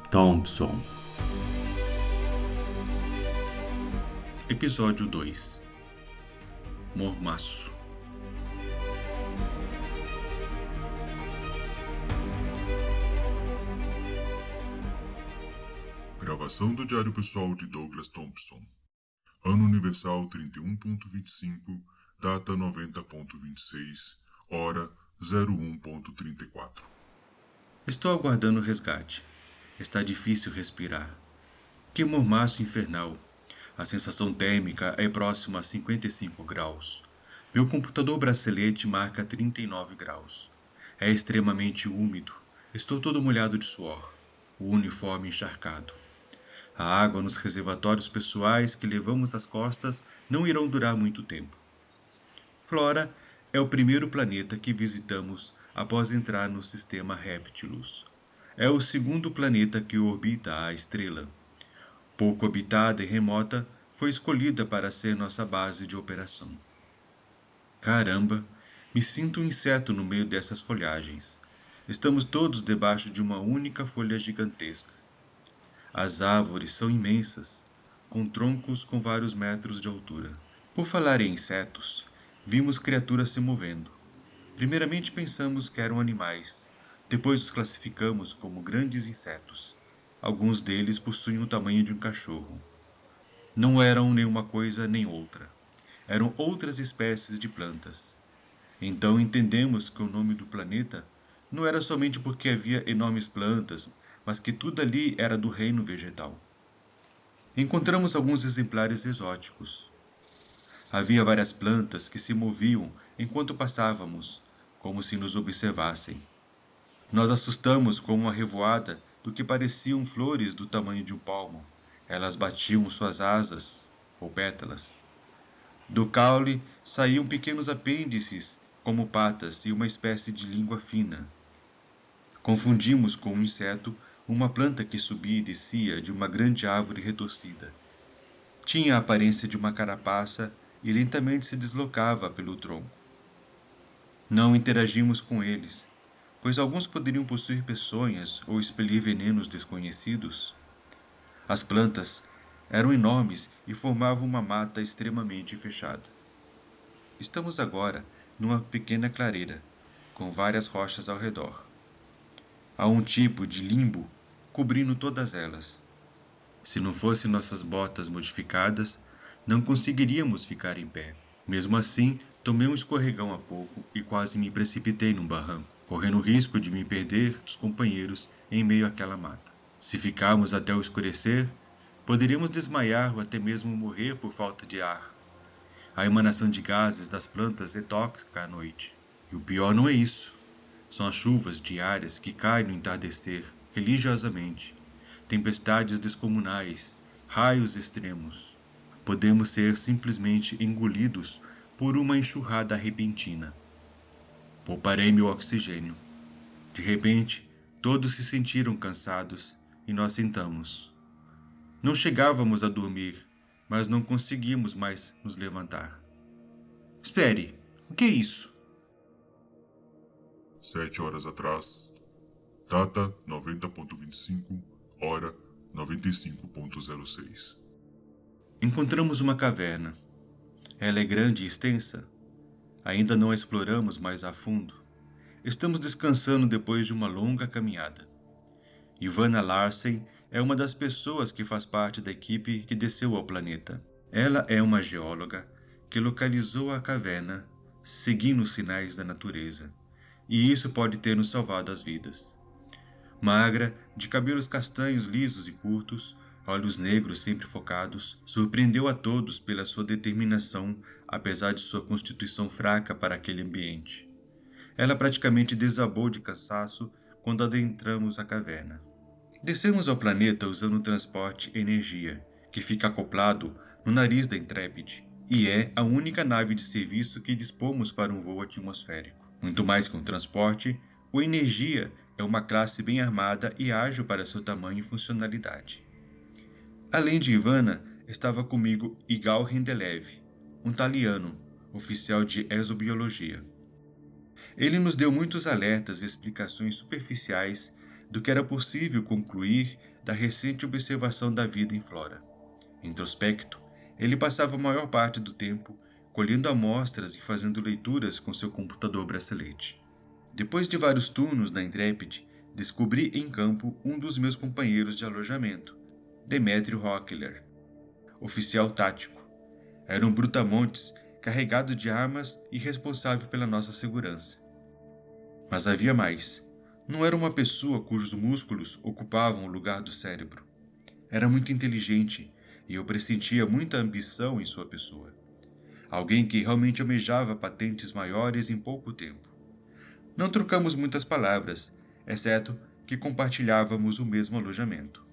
Thompson. Episódio 2. Mormaço. Gravação do Diário Pessoal de Douglas Thompson. Ano Universal 31.25, data 90.26, hora 01.34. Estou aguardando o resgate. Está difícil respirar. Que mormaço infernal. A sensação térmica é próxima a 55 graus. Meu computador bracelete marca 39 graus. É extremamente úmido. Estou todo molhado de suor. O uniforme encharcado. A água nos reservatórios pessoais que levamos às costas não irão durar muito tempo. Flora é o primeiro planeta que visitamos após entrar no sistema Reptilus. É o segundo planeta que orbita a estrela. Pouco habitada e remota, foi escolhida para ser nossa base de operação. Caramba, me sinto um inseto no meio dessas folhagens. Estamos todos debaixo de uma única folha gigantesca. As árvores são imensas, com troncos com vários metros de altura. Por falar em insetos, vimos criaturas se movendo. Primeiramente pensamos que eram animais, depois os classificamos como grandes insetos. Alguns deles possuíam o tamanho de um cachorro. Não eram nenhuma coisa nem outra. Eram outras espécies de plantas. Então entendemos que o nome do planeta não era somente porque havia enormes plantas, mas que tudo ali era do reino vegetal. Encontramos alguns exemplares exóticos. Havia várias plantas que se moviam enquanto passávamos, como se nos observassem. Nós assustamos com uma revoada do que pareciam flores do tamanho de um palmo. Elas batiam suas asas, ou pétalas. Do caule saíam pequenos apêndices, como patas e uma espécie de língua fina. Confundimos com um inseto uma planta que subia e descia de uma grande árvore retorcida. Tinha a aparência de uma carapaça e lentamente se deslocava pelo tronco. Não interagimos com eles, pois alguns poderiam possuir peçonhas ou expelir venenos desconhecidos. As plantas eram enormes e formavam uma mata extremamente fechada. Estamos agora numa pequena clareira, com várias rochas ao redor. Há um tipo de limbo cobrindo todas elas. Se não fossem nossas botas modificadas, não conseguiríamos ficar em pé. Mesmo assim, tomei um escorregão há pouco e quase me precipitei num barranco, correndo o risco de me perder dos companheiros em meio àquela mata. Se ficarmos até o escurecer, poderíamos desmaiar ou até mesmo morrer por falta de ar. A emanação de gases das plantas é tóxica à noite. E o pior não é isso. São as chuvas diárias que caem no entardecer, religiosamente. Tempestades descomunais, raios extremos. Podemos ser simplesmente engolidos por uma enxurrada repentina. Pouparei meu oxigênio. De repente, todos se sentiram cansados e nós sentamos. Não chegávamos a dormir, mas não conseguimos mais nos levantar. Espere, o que é isso? 7 horas atrás, data 90.25, hora 95.06. Encontramos uma caverna. Ela é grande e extensa. Ainda não a exploramos mais a fundo. Estamos descansando depois de uma longa caminhada. Ivana Larsen é uma das pessoas que faz parte da equipe que desceu ao planeta. Ela é uma geóloga que localizou a caverna seguindo os sinais da natureza, e isso pode ter nos salvado as vidas. Magra, de cabelos castanhos lisos e curtos, olhos negros sempre focados, surpreendeu a todos pela sua determinação, apesar de sua constituição fraca para aquele ambiente. Ela praticamente desabou de cansaço quando adentramos a caverna. Descemos ao planeta usando o transporte Energia, que fica acoplado no nariz da Intrepid, e é a única nave de serviço que dispomos para um voo atmosférico. Muito mais que um transporte, o Energia é uma classe bem armada e ágil para seu tamanho e funcionalidade. Além de Ivana, estava comigo Igal Rendelev, um taliano, oficial de exobiologia. Ele nos deu muitos alertas e explicações superficiais do que era possível concluir da recente observação da vida em Flora. Introspecto, ele passava a maior parte do tempo colhendo amostras e fazendo leituras com seu computador bracelete. Depois de vários turnos na Intrepid, descobri em campo um dos meus companheiros de alojamento, Demétrio Rockler, oficial tático. Era um brutamontes carregado de armas e responsável pela nossa segurança. Mas havia mais. Não era uma pessoa cujos músculos ocupavam o lugar do cérebro. Era muito inteligente e eu pressentia muita ambição em sua pessoa. Alguém que realmente almejava patentes maiores em pouco tempo. Não trocamos muitas palavras, exceto que compartilhávamos o mesmo alojamento.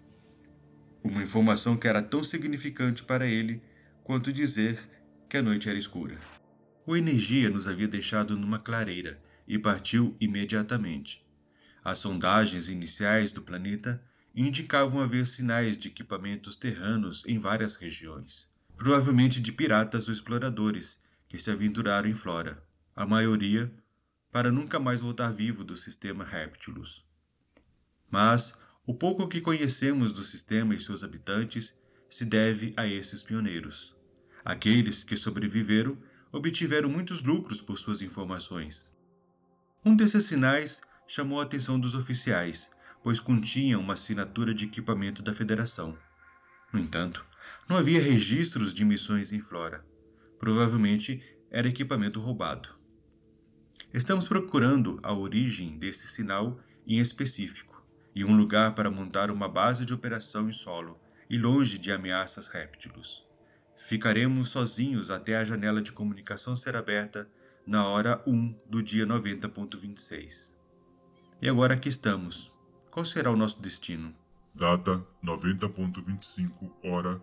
Uma informação que era tão significante para ele quanto dizer que a noite era escura. O Energia nos havia deixado numa clareira e partiu imediatamente. As sondagens iniciais do planeta indicavam haver sinais de equipamentos terranos em várias regiões, provavelmente de piratas ou exploradores que se aventuraram em Flora, a maioria para nunca mais voltar vivo do sistema Reptilus. Mas o pouco que conhecemos do sistema e seus habitantes se deve a esses pioneiros. Aqueles que sobreviveram obtiveram muitos lucros por suas informações. Um desses sinais chamou a atenção dos oficiais, pois continha uma assinatura de equipamento da Federação. No entanto, não havia registros de missões em Flora. Provavelmente era equipamento roubado. Estamos procurando a origem desse sinal em específico e um lugar para montar uma base de operação em solo e longe de ameaças réptilos. Ficaremos sozinhos até a janela de comunicação ser aberta na hora 1 do dia 90.26. E agora aqui estamos. Qual será o nosso destino? Data 90.25, hora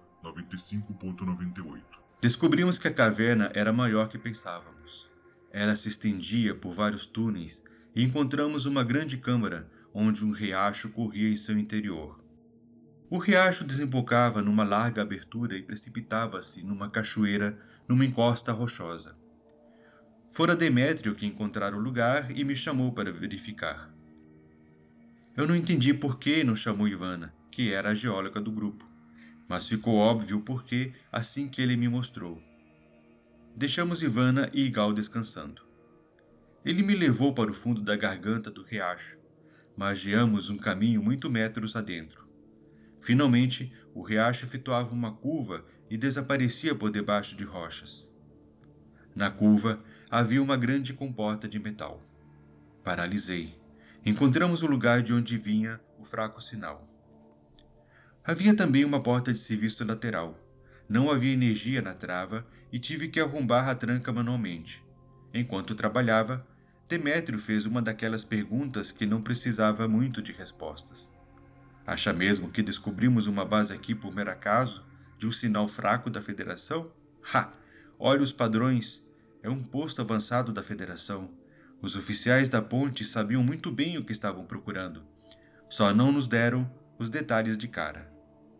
95.98. Descobrimos que a caverna era maior que pensávamos. Ela se estendia por vários túneis e encontramos uma grande câmara onde um riacho corria em seu interior. O riacho desembocava numa larga abertura e precipitava-se numa cachoeira numa encosta rochosa. Fora Demétrio que encontrara o lugar e me chamou para verificar. Eu não entendi por que não chamou Ivana, que era a geóloga do grupo, mas ficou óbvio o porquê assim que ele me mostrou. Deixamos Ivana e Igal descansando. Ele me levou para o fundo da garganta do riacho. Magiamos um caminho muitos metros adentro. Finalmente, o riacho efetuava uma curva e desaparecia por debaixo de rochas. Na curva, havia uma grande comporta de metal. Paralisei. Encontramos o lugar de onde vinha o fraco sinal. Havia também uma porta de serviço lateral. Não havia energia na trava e tive que arrombar a tranca manualmente. Enquanto trabalhava, Demétrio fez uma daquelas perguntas que não precisava muito de respostas. Acha mesmo que descobrimos uma base aqui por mero acaso, de um sinal fraco da Federação? Ha! Olha os padrões. É um posto avançado da Federação. Os oficiais da ponte sabiam muito bem o que estavam procurando. Só não nos deram os detalhes de cara.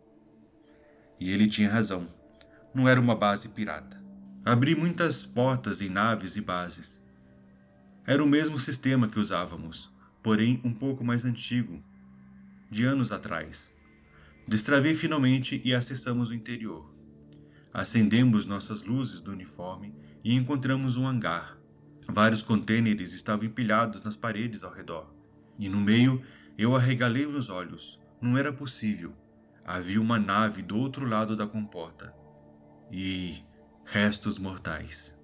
E ele tinha razão. Não era uma base pirata. Abri muitas portas em naves e bases. Era o mesmo sistema que usávamos, porém um pouco mais antigo, de anos atrás. Destravei finalmente e acessamos o interior. Acendemos nossas luzes do uniforme e encontramos um hangar. Vários contêineres estavam empilhados nas paredes ao redor. E no meio, eu arregalei os olhos. Não era possível. Havia uma nave do outro lado da comporta. E restos mortais.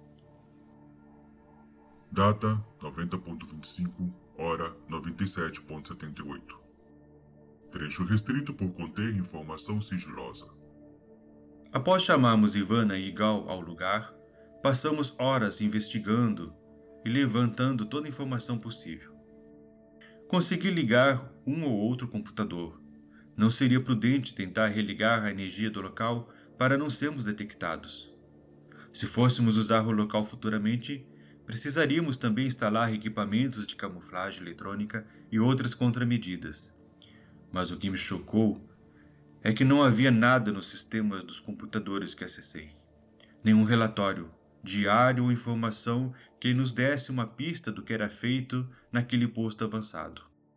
Data 90.25, hora 97.78. Trecho restrito por conter informação sigilosa. Após chamarmos Ivana e Igal ao lugar, passamos horas investigando e levantando toda a informação possível. Consegui ligar um ou outro computador. Não seria prudente tentar religar a energia do local para não sermos detectados. Se fôssemos usar o local futuramente, precisaríamos também instalar equipamentos de camuflagem eletrônica e outras contramedidas. Mas o que me chocou é que não havia nada nos sistemas dos computadores que acessei. Nenhum relatório, diário ou informação que nos desse uma pista do que era feito naquele posto avançado.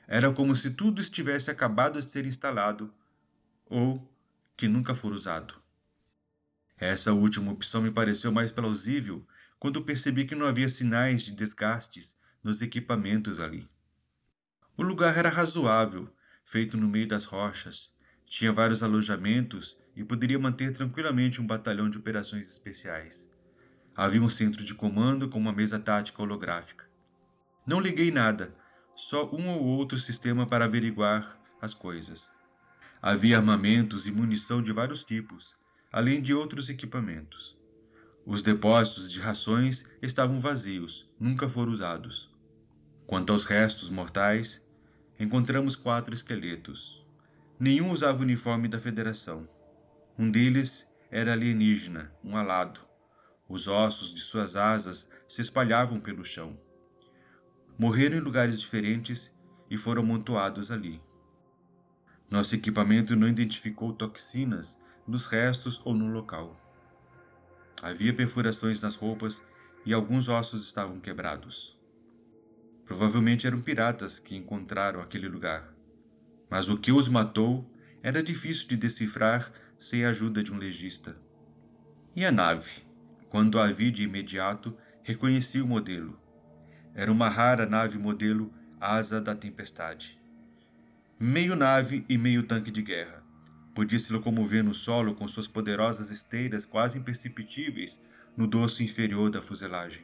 Era como se tudo estivesse acabado de ser instalado ou que nunca for usado. Essa última opção me pareceu mais plausível quando percebi que não havia sinais de desgastes nos equipamentos ali. O lugar era razoável, feito no meio das rochas, tinha vários alojamentos e poderia manter tranquilamente um batalhão de operações especiais. Havia um centro de comando com uma mesa tática holográfica. Não liguei nada, só um ou outro sistema para averiguar as coisas. Havia armamentos e munição de vários tipos, além de outros equipamentos. Os depósitos de rações estavam vazios, nunca foram usados. Quanto aos restos mortais, encontramos 4 esqueletos. Nenhum usava o uniforme da Federação. Um deles era alienígena, um alado. Os ossos de suas asas se espalhavam pelo chão. Morreram em lugares diferentes e foram amontoados ali. Nosso equipamento não identificou toxinas nos restos ou no local. Havia perfurações nas roupas e alguns ossos estavam quebrados. Provavelmente eram piratas que encontraram aquele lugar. Mas o que os matou era difícil de decifrar sem a ajuda de um legista. E a nave? Quando a vi de imediato, reconheci o modelo. Era uma rara nave modelo Asa da Tempestade. Meio nave e meio tanque de guerra. Podia se locomover no solo com suas poderosas esteiras quase imperceptíveis no dorso inferior da fuselagem.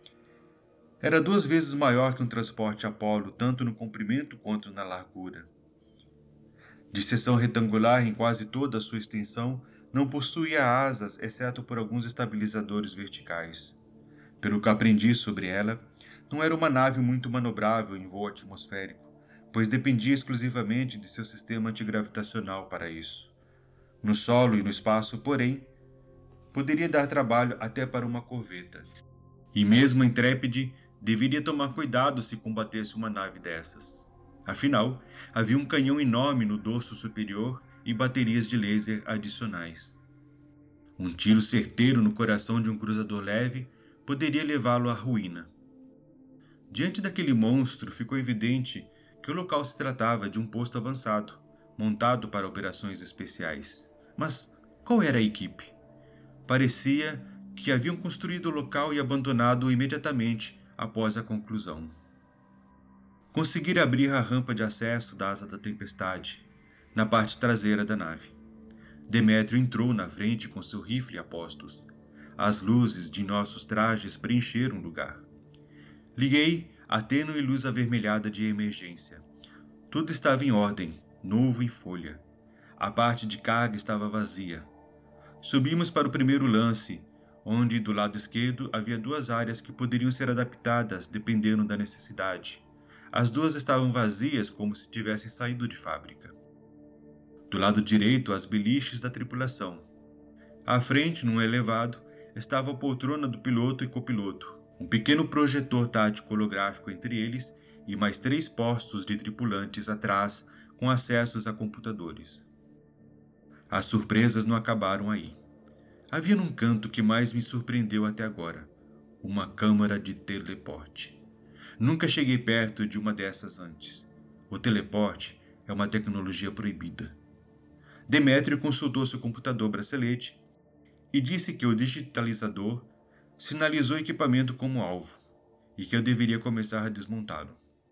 Era 2 vezes maior que um transporte Apollo, tanto no comprimento quanto na largura. De seção retangular em quase toda a sua extensão, não possuía asas, exceto por alguns estabilizadores verticais. Pelo que aprendi sobre ela, não era uma nave muito manobrável em voo atmosférico, pois dependia exclusivamente de seu sistema antigravitacional para isso. No solo e no espaço, porém, poderia dar trabalho até para uma corveta. E mesmo a Intrépide deveria tomar cuidado se combatesse uma nave dessas. Afinal, havia um canhão enorme no dorso superior e baterias de laser adicionais. Um tiro certeiro no coração de um cruzador leve poderia levá-lo à ruína. Diante daquele monstro, ficou evidente que o local se tratava de um posto avançado, montado para operações especiais. Mas qual era a equipe? Parecia que haviam construído o local e abandonado-o imediatamente após a conclusão. Consegui abrir a rampa de acesso da Asa da Tempestade, na parte traseira da nave. Demétrio entrou na frente com seu rifle a postos. As luzes de nossos trajes preencheram o lugar. Liguei a tênue luz avermelhada de emergência. Tudo estava em ordem, novo em folha. A parte de carga estava vazia. Subimos para o primeiro lance, onde do lado esquerdo havia 2 áreas que poderiam ser adaptadas dependendo da necessidade. As 2 estavam vazias como se tivessem saído de fábrica. Do lado direito, as beliches da tripulação. À frente, num elevado, estava a poltrona do piloto e copiloto, um pequeno projetor tático holográfico entre eles e mais 3 postos de tripulantes atrás com acessos a computadores. As surpresas não acabaram aí. Havia num canto que mais me surpreendeu até agora, uma câmara de teleporte. Nunca cheguei perto de uma dessas antes. O teleporte é uma tecnologia proibida. Demétrio consultou seu computador bracelete e disse que o digitalizador sinalizou o equipamento como alvo e que eu deveria começar a desmontá-lo.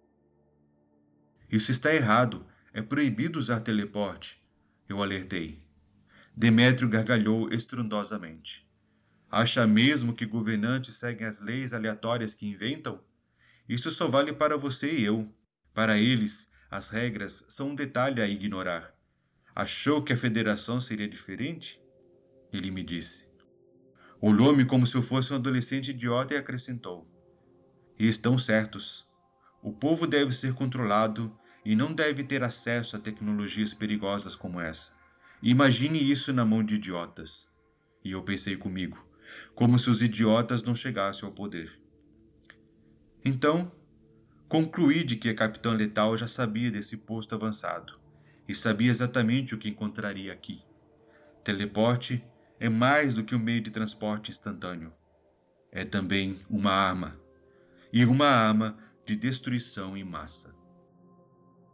Isso está errado, é proibido usar teleporte, eu alertei. Demétrio gargalhou estrondosamente. Acha mesmo que governantes seguem as leis aleatórias que inventam? Isso só vale para você e eu. Para eles, as regras são um detalhe a ignorar. Achou que a federação seria diferente? Ele me disse. Olhou-me como se eu fosse um adolescente idiota e acrescentou. E estão certos. O povo deve ser controlado e não deve ter acesso a tecnologias perigosas como essa. Imagine isso na mão de idiotas. E eu pensei comigo, como se os idiotas não chegassem ao poder. Então, concluí de que a Capitã Letal já sabia desse posto avançado e sabia exatamente o que encontraria aqui. Teleporte é mais do que um meio de transporte instantâneo. É também uma arma, e uma arma de destruição em massa.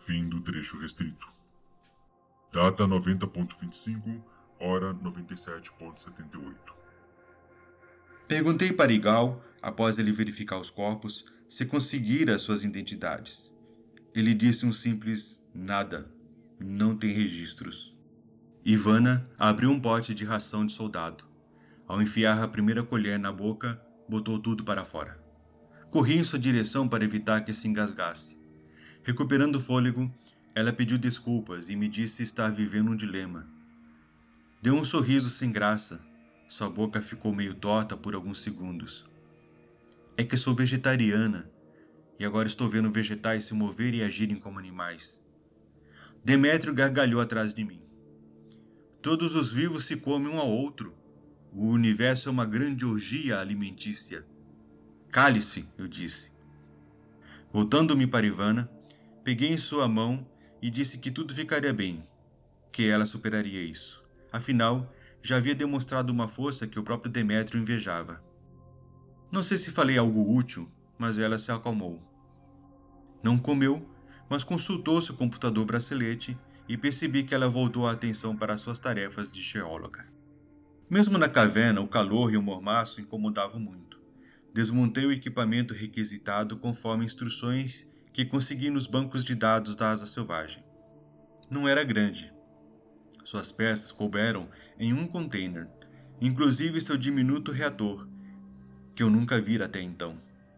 Fim do trecho restrito. Data 90.25, hora 97.78. Perguntei para Igal, após ele verificar os corpos, se conseguira suas identidades. Ele disse um simples nada. Não tem registros. Ivana abriu um pote de ração de soldado. Ao enfiar a primeira colher na boca, botou tudo para fora. Corri em sua direção para evitar que se engasgasse. Recuperando o fôlego, ela pediu desculpas e me disse estar vivendo um dilema. Deu um sorriso sem graça. Sua boca ficou meio torta por alguns segundos. É que sou vegetariana e agora estou vendo vegetais se moverem e agirem como animais. Demétrio gargalhou atrás de mim. Todos os vivos se comem um ao outro. O universo é uma grande orgia alimentícia. Cale-se, eu disse. Voltando-me para Ivana, peguei em sua mão e disse que tudo ficaria bem, que ela superaria isso. Afinal, já havia demonstrado uma força que o próprio Demétrio invejava. Não sei se falei algo útil, mas ela se acalmou. Não comeu, mas consultou seu computador bracelete e percebi que ela voltou a atenção para suas tarefas de geóloga. Mesmo na caverna, o calor e o mormaço incomodavam muito. Desmontei o equipamento requisitado conforme instruções que consegui nos bancos de dados da Asa Selvagem. Não era grande. Suas peças couberam em um container, inclusive seu diminuto reator, que eu nunca vira até então.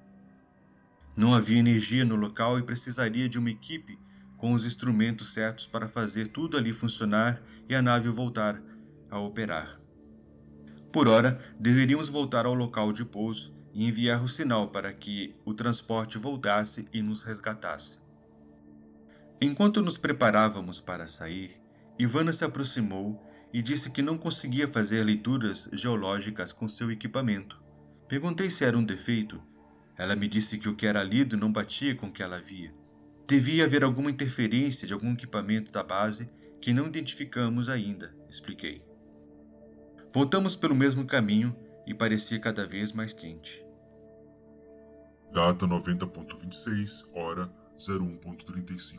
Não havia energia no local e precisaria de uma equipe com os instrumentos certos para fazer tudo ali funcionar e a nave voltar a operar. Por hora, deveríamos voltar ao local de pouso e enviar o sinal para que o transporte voltasse e nos resgatasse. Enquanto nos preparávamos para sair, Ivana se aproximou e disse que não conseguia fazer leituras geológicas com seu equipamento. Perguntei se era um defeito. Ela me disse que o que era lido não batia com o que ela via. Devia haver alguma interferência de algum equipamento da base que não identificamos ainda, expliquei. Voltamos pelo mesmo caminho e parecia cada vez mais quente. Data 90.26, hora 01.35.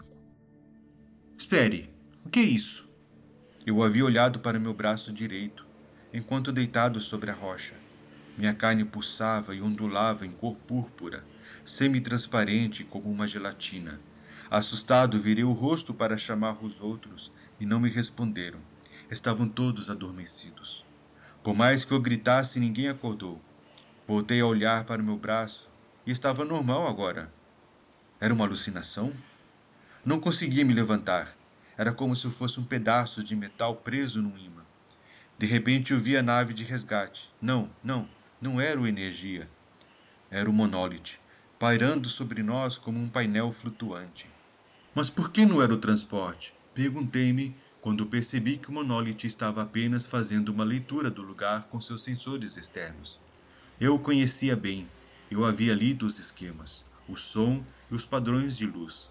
Espere, o que é isso? Eu havia olhado para meu braço direito, enquanto deitado sobre a rocha. Minha carne pulsava e ondulava em cor púrpura, semi-transparente como uma gelatina. Assustado, virei o rosto para chamar os outros e não me responderam. Estavam todos adormecidos. Por mais que eu gritasse, ninguém acordou. Voltei a olhar para o meu braço e estava normal agora. Era uma alucinação? Não conseguia me levantar. Era como se eu fosse um pedaço de metal preso num imã. De repente eu vi a nave de resgate. Não era o Energia. Era o Monolith, pairando sobre nós como um painel flutuante. Mas por que não era o transporte? Perguntei-me quando percebi que o Monolith estava apenas fazendo uma leitura do lugar com seus sensores externos. Eu o conhecia bem. Eu havia lido os esquemas, o som e os padrões de luz.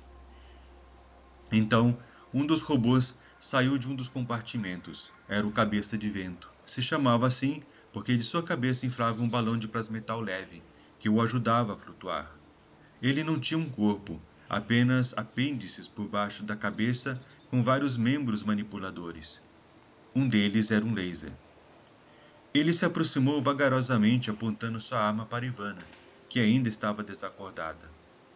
Então, um dos robôs saiu de um dos compartimentos. Era o Cabeça de Vento. Se chamava assim porque de sua cabeça inflava um balão de plasmetal leve, que o ajudava a flutuar. Ele não tinha um corpo, apenas apêndices por baixo da cabeça com vários membros manipuladores. Um deles era um laser. Ele se aproximou vagarosamente apontando sua arma para Ivana, que ainda estava desacordada.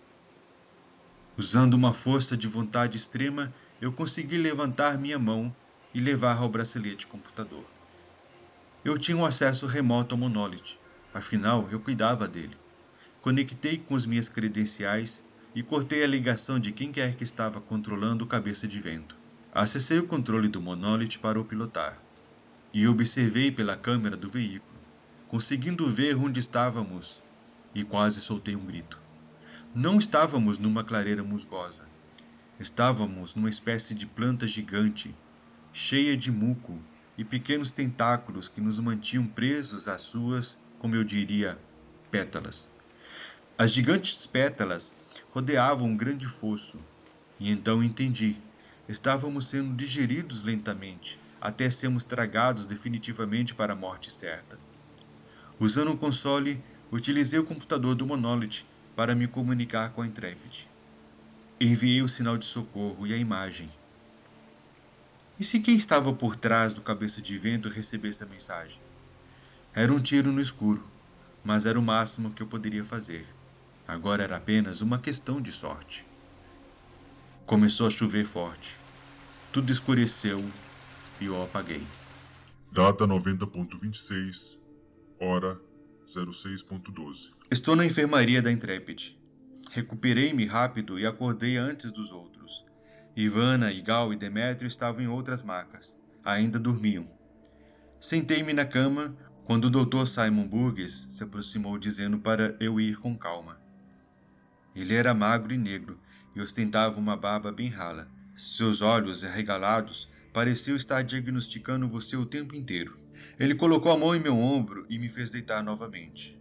Usando uma força de vontade extrema, eu consegui levantar minha mão e levar ao bracelete computador. Eu tinha um acesso remoto ao Monolith, afinal eu cuidava dele. Conectei com as minhas credenciais e cortei a ligação de quem quer que estava controlando o Cabeça de Vento. Acessei o controle do Monolith para o pilotar e observei pela câmera do veículo, conseguindo ver onde estávamos, e quase soltei um grito. Não estávamos numa clareira musgosa. Estávamos numa espécie de planta gigante, cheia de muco e pequenos tentáculos que nos mantinham presos às suas, como eu diria, pétalas. As gigantes pétalas rodeavam um grande fosso, e então entendi. Estávamos sendo digeridos lentamente, até sermos tragados definitivamente para a morte certa. Usando o console, utilizei o computador do Monolith para me comunicar com a Intrepid. Enviei o sinal de socorro e a imagem. E se quem estava por trás do cabeça de vento recebesse a mensagem? Era um tiro no escuro, mas era o máximo que eu poderia fazer. Agora era apenas uma questão de sorte. Começou a chover forte. Tudo escureceu e eu apaguei. Data 90.26, hora 06.12. Estou na enfermaria da Intrepid. Recuperei-me rápido e acordei antes dos outros. Ivana, Igal e Demétrio estavam em outras macas. Ainda dormiam. Sentei-me na cama quando o Dr. Simon Burgess se aproximou dizendo para eu ir com calma. Ele era magro e negro e ostentava uma barba bem rala. Seus olhos arregalados pareciam estar diagnosticando você o tempo inteiro. Ele colocou a mão em meu ombro e me fez deitar novamente.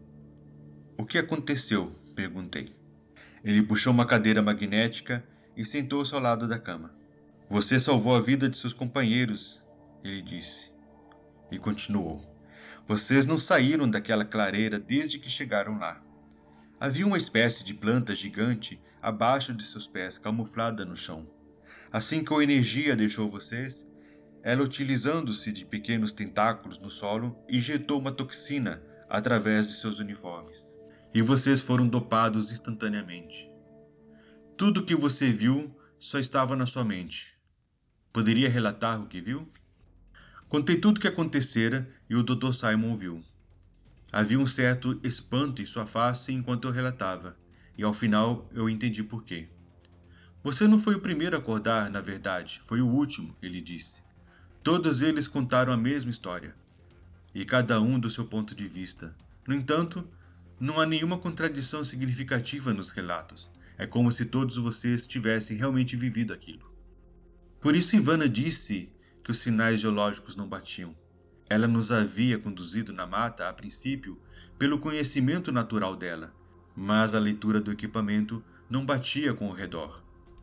O que aconteceu? Perguntei. Ele puxou uma cadeira magnética e sentou-se ao lado da cama. Você salvou a vida de seus companheiros, ele disse. E continuou. Vocês não saíram daquela clareira desde que chegaram lá. Havia uma espécie de planta gigante abaixo de seus pés, camuflada no chão. Assim que a energia deixou vocês, ela, utilizando-se de pequenos tentáculos no solo, injetou uma toxina através de seus uniformes. E vocês foram dopados instantaneamente. Tudo o que você viu só estava na sua mente. Poderia relatar o que viu? Contei tudo o que acontecera e o Dr. Simon viu. Havia um certo espanto em sua face enquanto eu relatava, e ao final eu entendi por quê. Você não foi o primeiro a acordar, na verdade, foi o último, ele disse. Todos eles contaram a mesma história, e cada um do seu ponto de vista. No entanto, não há nenhuma contradição significativa nos relatos. É como se todos vocês tivessem realmente vivido aquilo. Por isso Ivana disse que os sinais geológicos não batiam. Ela nos havia conduzido na mata, a princípio, pelo conhecimento natural dela, mas a leitura do equipamento não batia com o redor.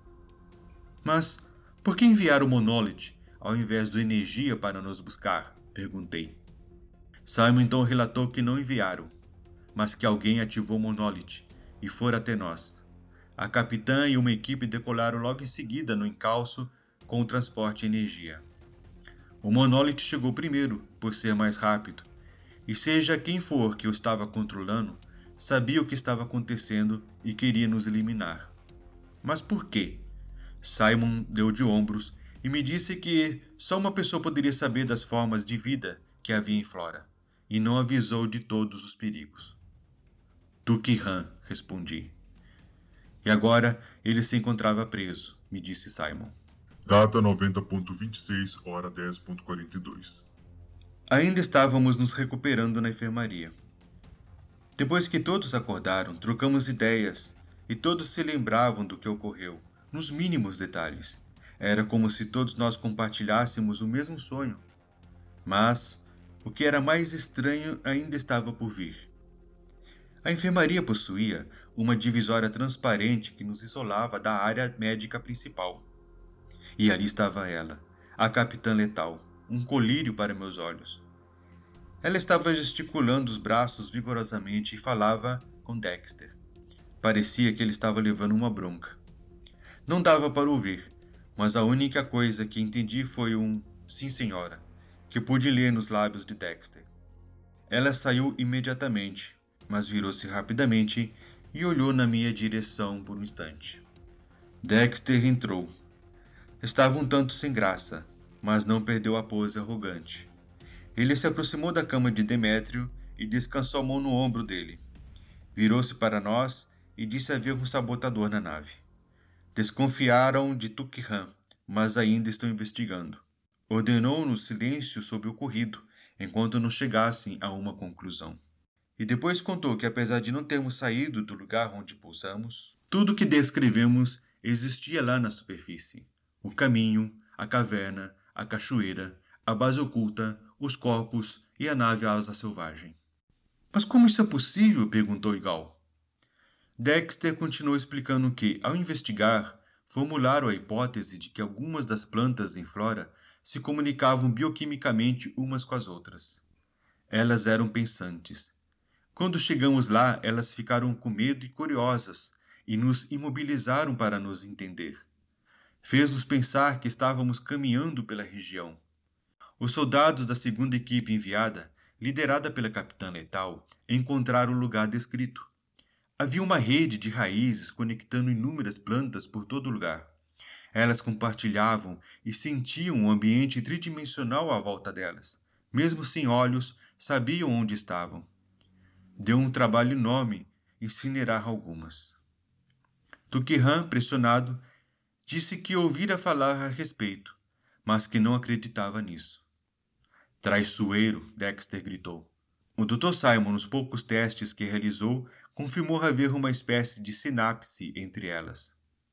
Mas por que enviaram o Monolith ao invés do Energia para nos buscar? Perguntei. Simon então relatou que não enviaram, mas que alguém ativou o Monolith e foi até nós. A capitã e uma equipe decolaram logo em seguida no encalço com o transporte Energia. O Monolith chegou primeiro, por ser mais rápido, e seja quem for que o estava controlando, sabia o que estava acontecendo e queria nos eliminar. Mas por quê? Simon deu de ombros e me disse que só uma pessoa poderia saber das formas de vida que havia em Flora, e não avisou de todos os perigos. Tuki-Han, respondi. E agora ele se encontrava preso, me disse Simon. Data 90.26, hora 10.42. Ainda estávamos nos recuperando na enfermaria. Depois que todos acordaram, trocamos ideias e todos se lembravam do que ocorreu, nos mínimos detalhes. Era como se todos nós compartilhássemos o mesmo sonho. Mas o que era mais estranho ainda estava por vir. A enfermaria possuía uma divisória transparente que nos isolava da área médica principal. E ali estava ela, a capitã letal, um colírio para meus olhos. Ela estava gesticulando os braços vigorosamente e falava com Dexter. Parecia que ele estava levando uma bronca. Não dava para ouvir, mas a única coisa que entendi foi um "sim, senhora", que pude ler nos lábios de Dexter. Ela saiu imediatamente, mas virou-se rapidamente e olhou na minha direção por um instante. Dexter entrou. Estava um tanto sem graça, mas não perdeu a pose arrogante. Ele se aproximou da cama de Demétrio e descansou a mão no ombro dele. Virou-se para nós e disse haver um sabotador na nave. Desconfiaram de Tuki-Han, mas ainda estão investigando. Ordenou-nos silêncio sobre o ocorrido, enquanto não chegassem a uma conclusão. E depois contou que, apesar de não termos saído do lugar onde pousamos, tudo o que descrevemos existia lá na superfície. O caminho, a caverna, a cachoeira, a base oculta, os corpos e a nave asa selvagem. Mas como isso é possível? Perguntou Igal. Dexter continuou explicando que, ao investigar, formularam a hipótese de que algumas das plantas em Flora se comunicavam bioquimicamente umas com as outras. Elas eram pensantes. Quando chegamos lá, elas ficaram com medo e curiosas, e nos imobilizaram para nos entender. Fez-nos pensar que estávamos caminhando pela região. Os soldados da segunda equipe enviada, liderada pela capitã Letal, encontraram o lugar descrito. Havia uma rede de raízes conectando inúmeras plantas por todo lugar. Elas compartilhavam e sentiam um ambiente tridimensional à volta delas. Mesmo sem olhos, sabiam onde estavam. Deu um trabalho enorme incinerar algumas. Tukihan, pressionado, disse que ouvira falar a respeito, mas que não acreditava nisso. Traiçoeiro, Dexter gritou. O Dr. Simon, nos poucos testes que realizou, confirmou haver uma espécie de sinapse entre elas.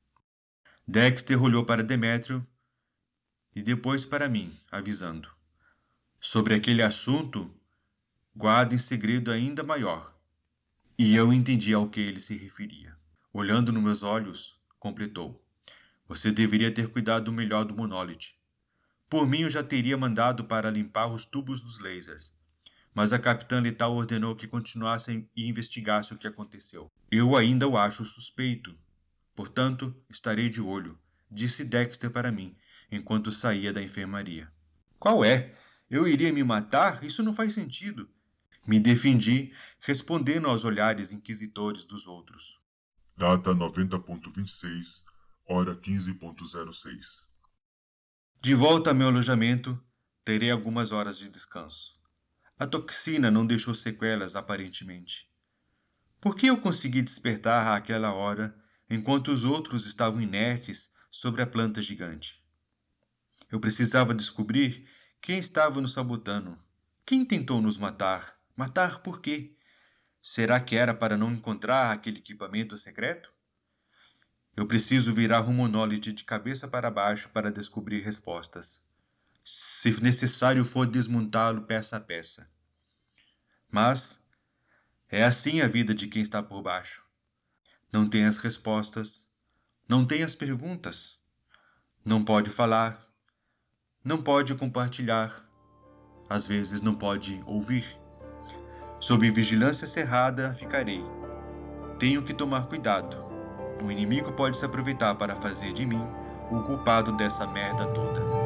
Dexter olhou para Demétrio e depois para mim, avisando. Sobre aquele assunto, guarda em segredo ainda maior. E eu entendi ao que ele se referia. Olhando nos meus olhos, completou. Você deveria ter cuidado melhor do monólite. Por mim, eu já teria mandado para limpar os tubos dos lasers. Mas a capitã Letal ordenou que continuassem e investigassem o que aconteceu. Eu ainda o acho suspeito. Portanto, estarei de olho, disse Dexter para mim, enquanto saía da enfermaria. Qual é? Eu iria me matar? Isso não faz sentido. Me defendi, respondendo aos olhares inquisitores dos outros. Data 90.26, hora 15.06. De volta ao meu alojamento, terei algumas horas de descanso. A toxina não deixou sequelas, aparentemente. Por que eu consegui despertar àquela hora, enquanto os outros estavam inertes sobre a planta gigante? Eu precisava descobrir quem estava nos sabotando. Quem tentou nos matar? Matar por quê? Será que era para não encontrar aquele equipamento secreto? Eu preciso virar o monólito de cabeça para baixo para descobrir respostas. Se necessário for desmontá-lo peça a peça. Mas é assim a vida de quem está por baixo. Não tem as respostas, não tem as perguntas, não pode falar, não pode compartilhar, às vezes não pode ouvir. Sob vigilância cerrada ficarei. Tenho que tomar cuidado. O inimigo pode se aproveitar para fazer de mim o culpado dessa merda toda.